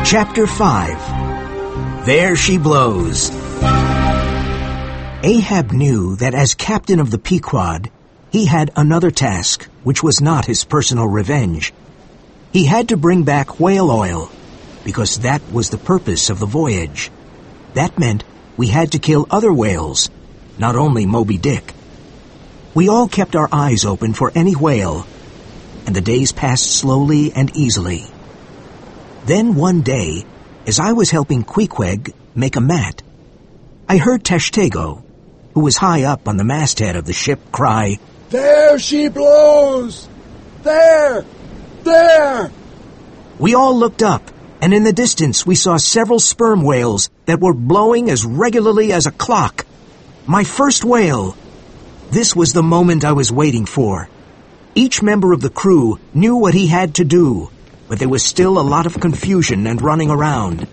Chapter 5. There She Blows. Ahab knew that as captain of the Pequod, he had another task, which was not his personal revenge. He had to bring back whale oil, because that was the purpose of the voyage. That meant we had to kill other whales, not only Moby Dick. We all kept our eyes open for any whale, and the days passed slowly and easily. Then one day, as I was helping Queequeg make a mat, I heard Tashtego, who was high up on the masthead of the ship, cry, "There she blows! There! There!" We all looked up, and in the distance we saw several sperm whales that were blowing as regularly as a clock. My first whale! This was the moment I was waiting for. Each member of the crew knew what he had to do, but there was still a lot of confusion and running around.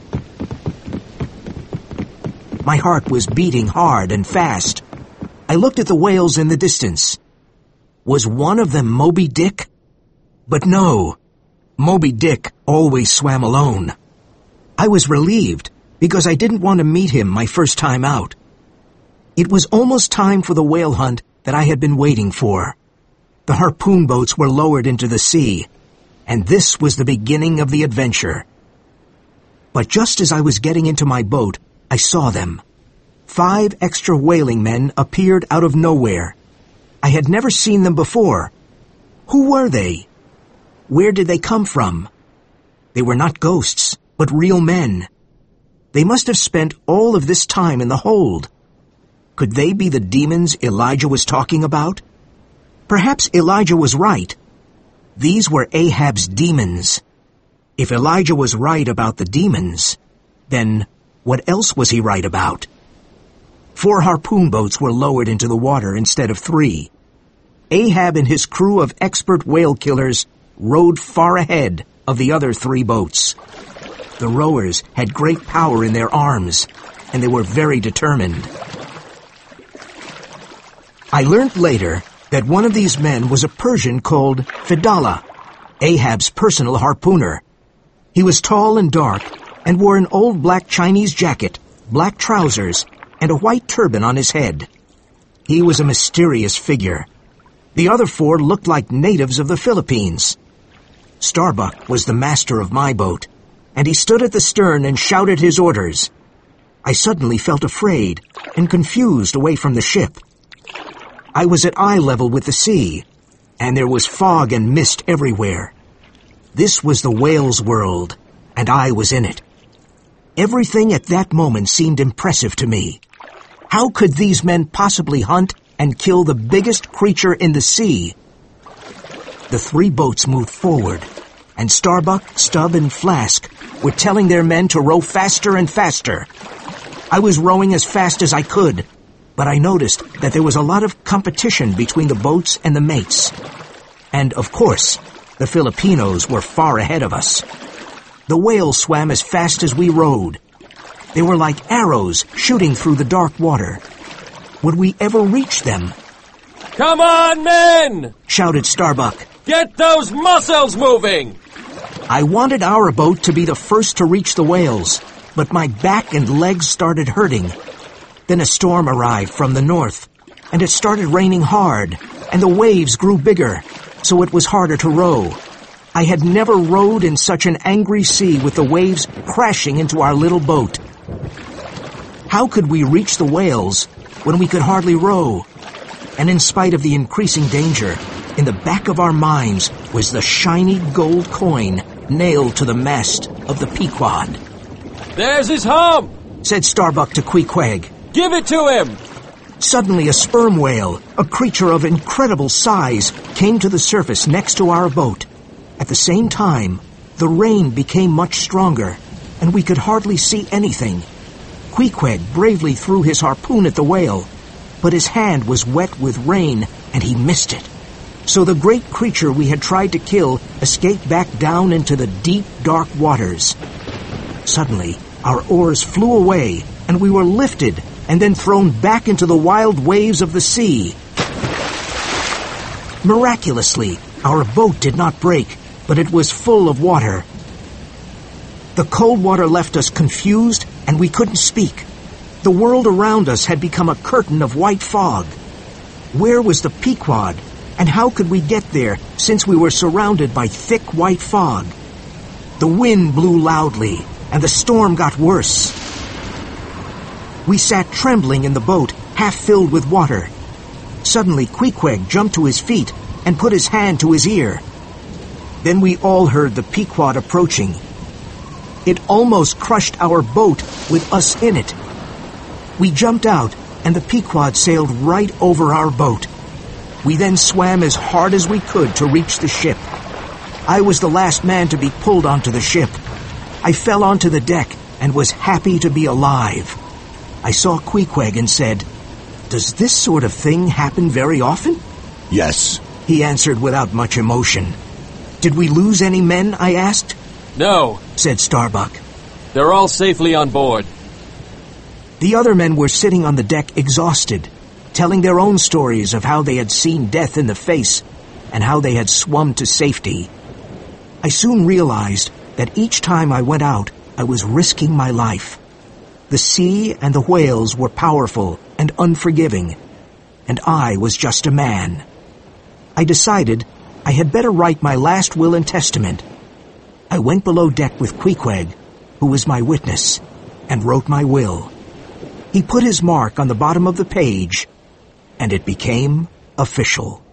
My heart was beating hard and fast. I looked at the whales in the distance. Was one of them Moby Dick? But no, Moby Dick always swam alone. I was relieved because I didn't want to meet him my first time out. It was almost time for the whale hunt that I had been waiting for. The harpoon boats were lowered into the sea, and this was the beginning of the adventure. But just as I was getting into my boat, I saw them. 5 extra whaling men appeared out of nowhere. I had never seen them before. Who were they? Where did they come from? They were not ghosts, but real men. They must have spent all of this time in the hold. Could they be the demons Elijah was talking about? Perhaps Elijah was right. These were Ahab's demons. If Elijah was right about the demons, then what else was he right about? 4 harpoon boats were lowered into the water instead of 3. Ahab and his crew of expert whale killers rowed far ahead of the other 3 boats. The rowers had great power in their arms, and they were very determined. I learned later that one of these men was a Persian called Fedallah, Ahab's personal harpooner. He was tall and dark and wore an old black Chinese jacket, black trousers, and a white turban on his head. He was a mysterious figure. The other 4 looked like natives of the Philippines. Starbuck was the master of my boat, and he stood at the stern and shouted his orders. I suddenly felt afraid and confused away from the ship. I was at eye level with the sea, and there was fog and mist everywhere. This was the whale's world, and I was in it. Everything at that moment seemed impressive to me. How could these men possibly hunt and kill the biggest creature in the sea? The 3 boats moved forward, and Starbuck, Stubb, and Flask were telling their men to row faster and faster. I was rowing as fast as I could, but I noticed that there was a lot of competition between the boats and the mates. And, of course, the Filipinos were far ahead of us. The whales swam as fast as we rowed. They were like arrows shooting through the dark water. Would we ever reach them? "Come on, men!" shouted Starbuck. "Get those muscles moving!" I wanted our boat to be the first to reach the whales, but my back and legs started hurting. Then a storm arrived from the north, and it started raining hard, and the waves grew bigger, so it was harder to row. I had never rowed in such an angry sea with the waves crashing into our little boat. How could we reach the whales when we could hardly row? And in spite of the increasing danger, in the back of our minds was the shiny gold coin nailed to the mast of the Pequod. "There's his hump," said Starbuck to Queequeg. "Give it to him." Suddenly a sperm whale, a creature of incredible size, came to the surface next to our boat. At the same time, the rain became much stronger, and we could hardly see anything. Queequeg bravely threw his harpoon at the whale, but his hand was wet with rain, and he missed it. So the great creature we had tried to kill escaped back down into the deep, dark waters. Suddenly, our oars flew away, and we were lifted and then thrown back into the wild waves of the sea. Miraculously, our boat did not break, but it was full of water. The cold water left us confused, and we couldn't speak. The world around us had become a curtain of white fog. Where was the Pequod, and how could we get there since we were surrounded by thick white fog? The wind blew loudly, and the storm got worse. We sat trembling in the boat, half filled with water. Suddenly, Queequeg jumped to his feet and put his hand to his ear. Then we all heard the Pequod approaching. It almost crushed our boat with us in it. We jumped out, and the Pequod sailed right over our boat. We then swam as hard as we could to reach the ship. I was the last man to be pulled onto the ship. I fell onto the deck and was happy to be alive. I saw Queequeg and said, "Does this sort of thing happen very often?" Yes, he answered without much emotion. "Did we lose any men?" I asked. No, said Starbuck. they're all safely on board. The other men were sitting on the deck exhausted, telling their own stories of how they had seen death in the face and how they had swum to safety. I soon realized that each time I went out, I was risking my life. The sea and the whales were powerful and unforgiving, and I was just a man. I decided I had better write my last will and testament. I went below deck with Queequeg, who was my witness, and wrote my will. He put his mark on the bottom of the page, and it became official.